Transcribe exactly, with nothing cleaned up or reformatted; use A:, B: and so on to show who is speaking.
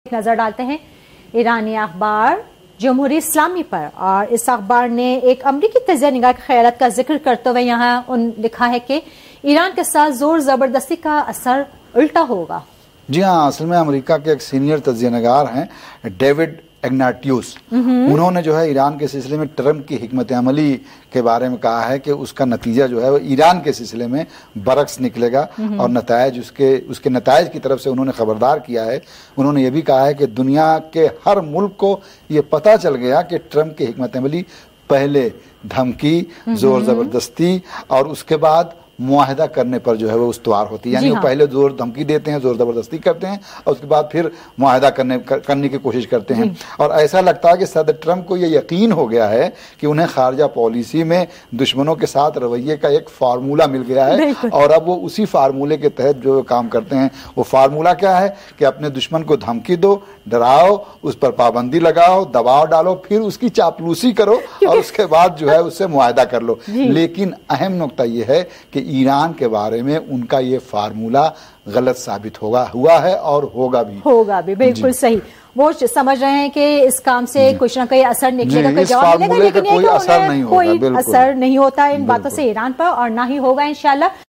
A: نظر ڈالتے ہیں ایرانی اخبار جمہوری اسلامی پر، اور اس اخبار نے ایک امریکی تجزیہ نگار کے خیالات کا ذکر کرتے ہوئے یہاں ان لکھا ہے کہ ایران کے ساتھ زور زبردستی کا اثر الٹا ہوگا۔
B: جی ہاں، اصل میں امریکہ کے ایک سینئر تجزیہ نگار ہیں ڈیوڈ اگناٹیوس، انہوں نے جو ہے ایران کے سلسلے میں ٹرمپ کی حکمت عملی کے بارے میں کہا ہے کہ اس کا نتیجہ جو ہے وہ ایران کے سلسلے میں برعکس نکلے گا، اور نتائج اس کے اس کے نتائج کی طرف سے انہوں نے خبردار کیا ہے۔ انہوں نے یہ بھی کہا ہے کہ دنیا کے ہر ملک کو یہ پتہ چل گیا کہ ٹرمپ کی حکمت عملی پہلے دھمکی، زور زبردستی اور اس کے بعد معاہدہ کرنے پر جو ہے وہ استوار ہوتی ہے، یعنی وہ پہلے زور دھمکی دیتے ہیں، زور زبردستی کرتے ہیں، اور اس کے بعد پھر معاہدہ کرنے کرنے کی کوشش کرتے ہیں۔ اور ایسا لگتا ہے کہ صدر ٹرمپ کو یہ یقین ہو گیا ہے کہ انہیں خارجہ پالیسی میں دشمنوں کے ساتھ رویے کا ایک فارمولہ مل گیا ہے، اور اب وہ اسی فارمولے کے تحت جو کام کرتے ہیں۔ وہ فارمولہ کیا ہے کہ اپنے دشمن کو دھمکی دو، ڈراؤ، اس پر پابندی لگاؤ، دباؤ ڈالو، پھر اس کی چاپلوسی کرو، اور اس کے بعد جو ہے اس سے معاہدہ کر لو۔ لیکن اہم نقطہ یہ ہے کہ ایران کے بارے میں ان کا یہ فارمولہ غلط ثابت ہوگا ہوا ہے اور ہوگا بھی ہوگا بھی بالکل صحیح۔
A: وہ سمجھ رہے ہیں کہ اس کام سے کچھ نہ کوئی اثر نکلے گا، کوئی
B: اس
A: جواب ملے گا،
B: فارمولے کا
A: لیکن
B: کوئی اثر نہیں ہوگا،
A: کوئی اثر نہیں ہوتا ان باتوں سے ایران پر، اور نہ ہی ہوگا انشاءاللہ۔